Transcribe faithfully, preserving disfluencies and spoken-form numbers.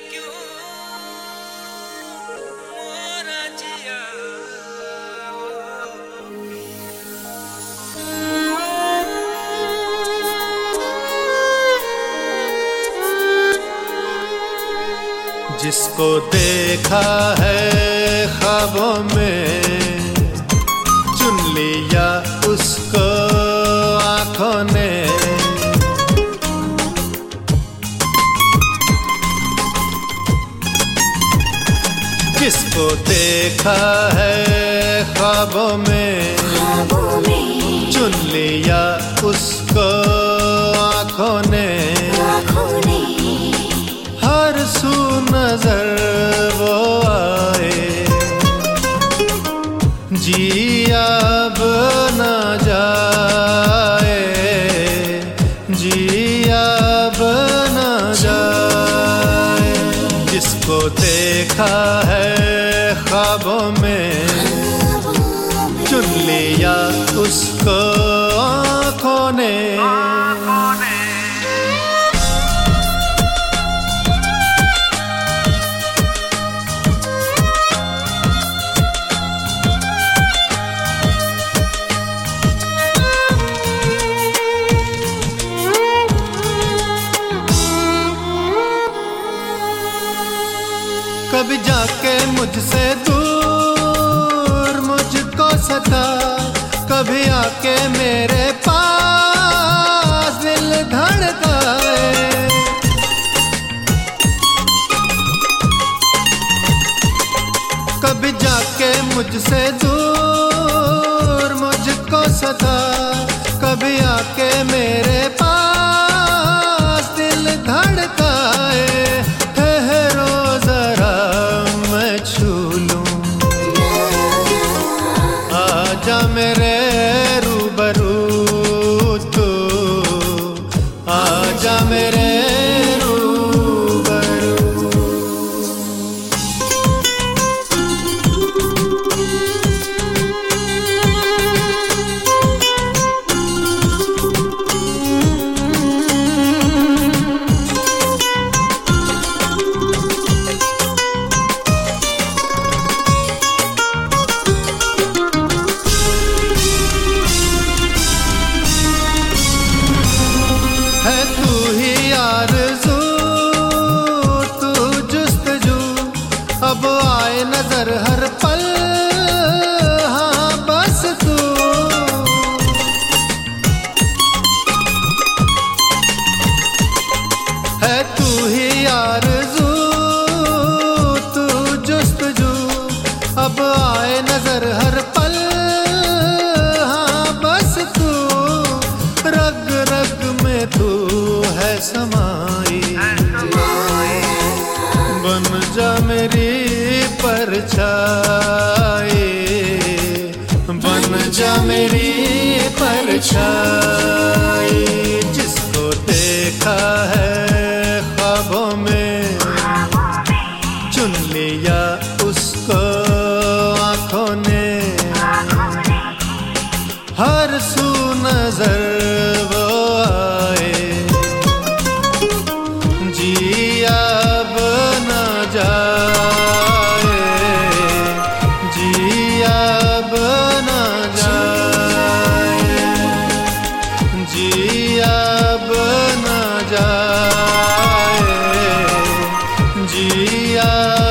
क्यों मोरा जिया जिसको देखा है ख्वाबों में चुन लिया उसको आँखों ने। जिसको देखा है ख्वाबों में चुन लिया उसको आँखों ने। हर सू नजर वो आए जी अब न जाए, जी अब न जाए। जिसको देखा है ख्वाबों में चुन लिया उसको आँखों ने। कभी जाके मुझसे दूर मुझको सता, कभी आके मेरे पास दिल धड़काए। कभी जाके मुझसे दूर मुझको सता, कभी आके मेरे पास दिल धड़काए। ठहरो जरा मैं छू लूं, आजा मेरे रूबरू तू, आजा मेरे है तू ही आरज़ू, तू जुस्तजू, अब आए नजर हर पल, हाँ बस तू। है तू ही आरज़ू, तू जुस्तजू, अब आए नजर हर पल, हाँ बस तू। रग रग में तू है समाई, बन जा मेरी परछाई, बन जा मेरी परछाई। जिसको देखा है ख्वाबों में चुन लिया उसको आँखों ने। हर सू नजर वो आए जी अब न जाए, जी अब न जाए, जी अब न जाए, जी अब